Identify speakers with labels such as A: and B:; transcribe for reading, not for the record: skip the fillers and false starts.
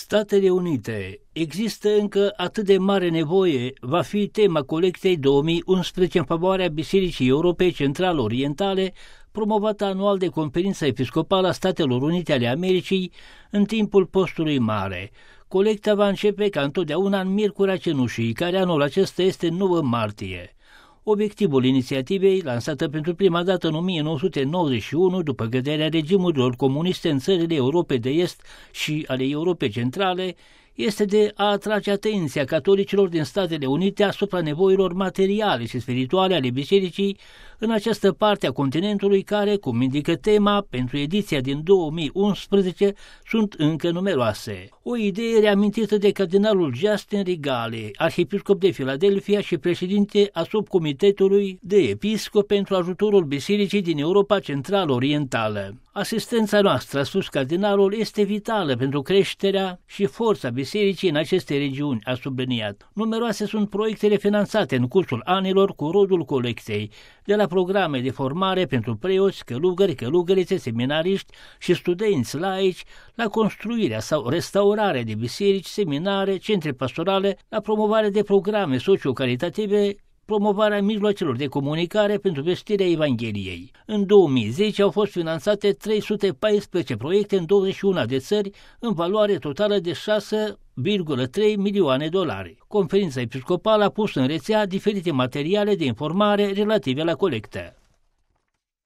A: Statele Unite. Există încă atât de mare nevoie, va fi tema colectei 2011 în favoarea Bisericii Europei Central-Orientale, promovată anual de Conferința Episcopală a Statelor Unite ale Americii în timpul postului mare. Colecta va începe ca întotdeauna în Miercurea Cenușii, care anul acesta este 9 martie. Obiectivul inițiativei, lansată pentru prima dată în 1991 după căderea regimurilor comuniste în țările Europei de Est și ale Europei Centrale, este de a atrage atenția catolicilor din Statele Unite asupra nevoilor materiale și spirituale ale bisericii în această parte a continentului care, cum indică tema, pentru ediția din 2011 sunt încă numeroase. O idee reamintită de cardinalul Justin Rigale, arhiepiscop de Filadelfia și președinte a subcomitetului de episcop pentru ajutorul bisericii din Europa Central-Orientală. Asistența noastră, a spus cardinalul, este vitală pentru creșterea și forța bisericii în aceste regiuni, a subliniat. Numeroase sunt proiectele finanțate în cursul anilor cu rodul colectei, de la programe de formare pentru preoți, călugări, călugărițe, seminariști și studenți laici, la construirea sau restaurarea de biserici, seminare, centre pastorale, la promovarea de programe socio-caritative, promovarea mijloacelor de comunicare pentru vestirea Evangheliei. În 2010 au fost finanțate 314 proiecte în 21 de țări, în valoare totală de 6,3 milioane $. Conferința Episcopală a pus în rețea diferite materiale de informare relative la colectă.